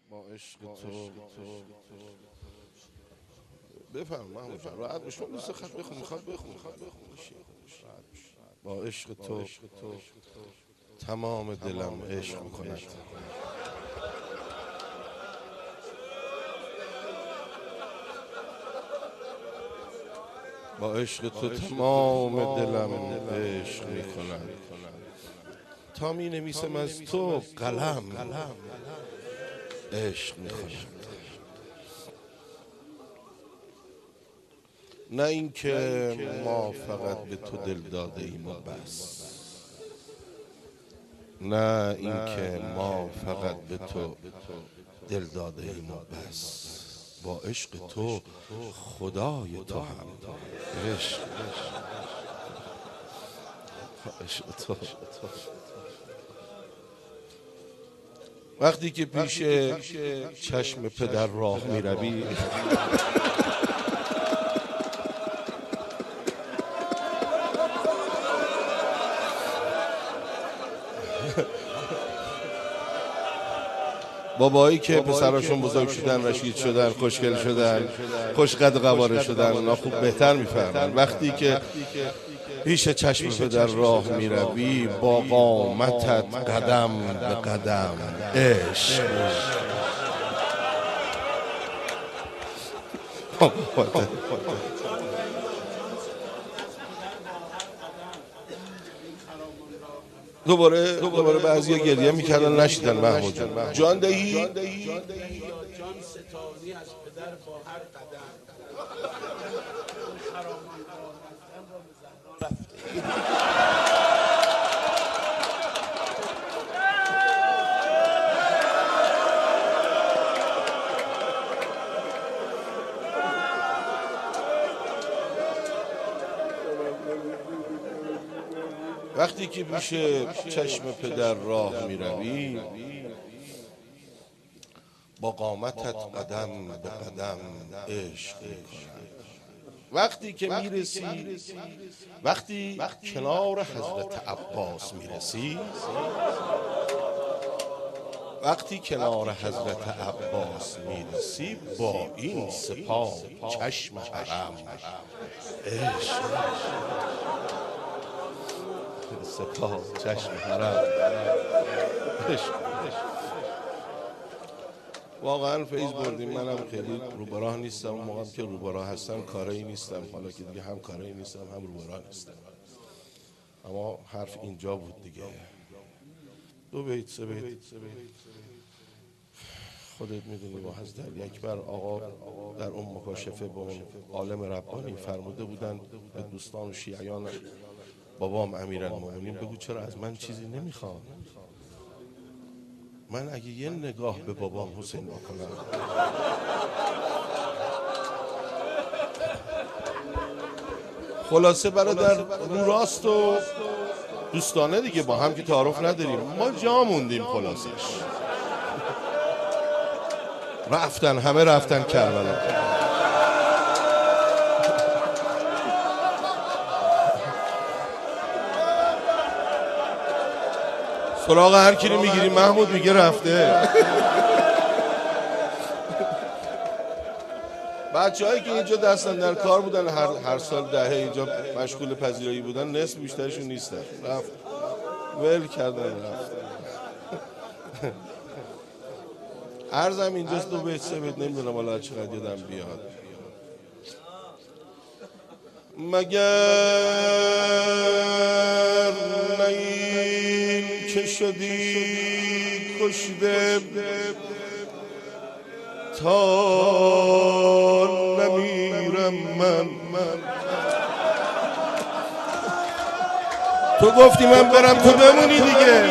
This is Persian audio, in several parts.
با عشق تو بفهم محمود جان راحت باش. من دوست خط بخون میخواد بخون با عشق تو تمام دلم عشق میکند. با عشق تو تمام دلم عشق میکند. تا می نویسم از تو قلم عشق میکند. نه اینکه ما فقط به تو دل داده ایم و بس، نه اینکه ما فقط به تو دل داده ایم و بس. با عشق تو خدای تو هم عشق. عشق تو وقتی که پیش چشم پدر راه می روی بابایی که پسراشون بزرگ شدن، رشید شدن، خوشگل شدن، خوشقد قواره شدن، اونا خوب بهتر میفهمن. وقتی که پیش چشم پدر راه میروی با قامتت قدم به قدم عشق. دوباره بعضی گریه میکردن نشیدن. محمود جان جان دهی جان ستانی از پدر با هر قدم وقتی که پیش چشم پدر راه می روی با قامتت قدم به قدم عشق می کنی. وقتی که می رسی، وقتی کنار حضرت عباس می رسی، وقتی کنار حضرت عباس می رسی با این سپاه چشم حرم عشق. سپاه چشم حرم عشق. واقعا فیض بردیم. منم خیلی روبراه نیستم. اون موقع که روبراه هستم کاری نیستم. حالا که دیگه هم کاری نیستم هم روبراه نیستم. اما حرف اینجا بود دیگه. 2 بیت 3 بیت خودت میدونی. با حضرت علی اکبر آقا در اون مکاشفه با اون عالم ربانی فرموده بودن به دوستان و شیعیان بابام امیرالمومنین بگو چرا از من چیزی نمیخواد. من اگه یه نگاه به بابام حسین بکنم خلاصه برادر رو راست و دوستانه دیگه با هم که تعارف نداریم. ما جا موندیم. خلاصش رفتن، همه رفتن کربلا. سراغ هر کی رو میگیری محمود میگه رفته. بچه‌هایی که اینجا دستن در کار بودن هر سال دهه اینجا مشغول پذیرایی بودن نصف بیشترشون نیستن. رفت ول کردن رفت. عرضم اینجاست 2 بیت 3 بیت نمیدونم حالا چقدر یادم بیاد. مگر نیم که شدی کشته تا نمیرم من. تو گفتی من برم تو بمونی دیگه.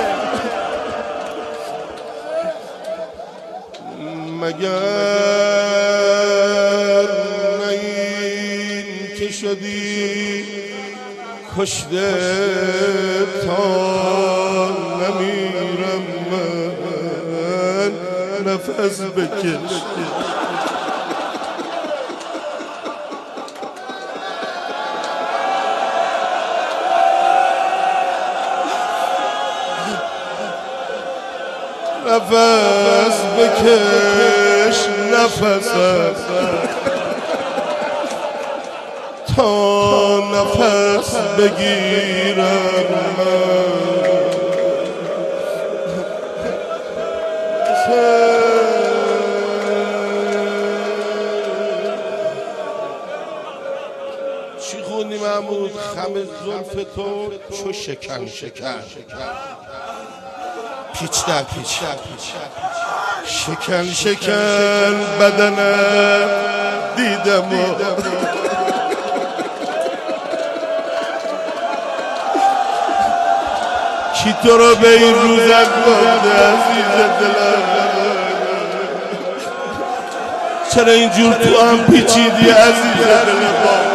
مگر نیم که شدی کشته تا نمیرم من. نفس بکش نفس بکش نفست تا نفس بگیرم چی خوندی محمود؟ خم زلف تو چو شکن پیچ در پیچ شکن شکن بدنم دیدم کی تو رو به این روزت برده عزیز دلم؟ چرا اینجور تو هم پیچیدی عزیز دلم؟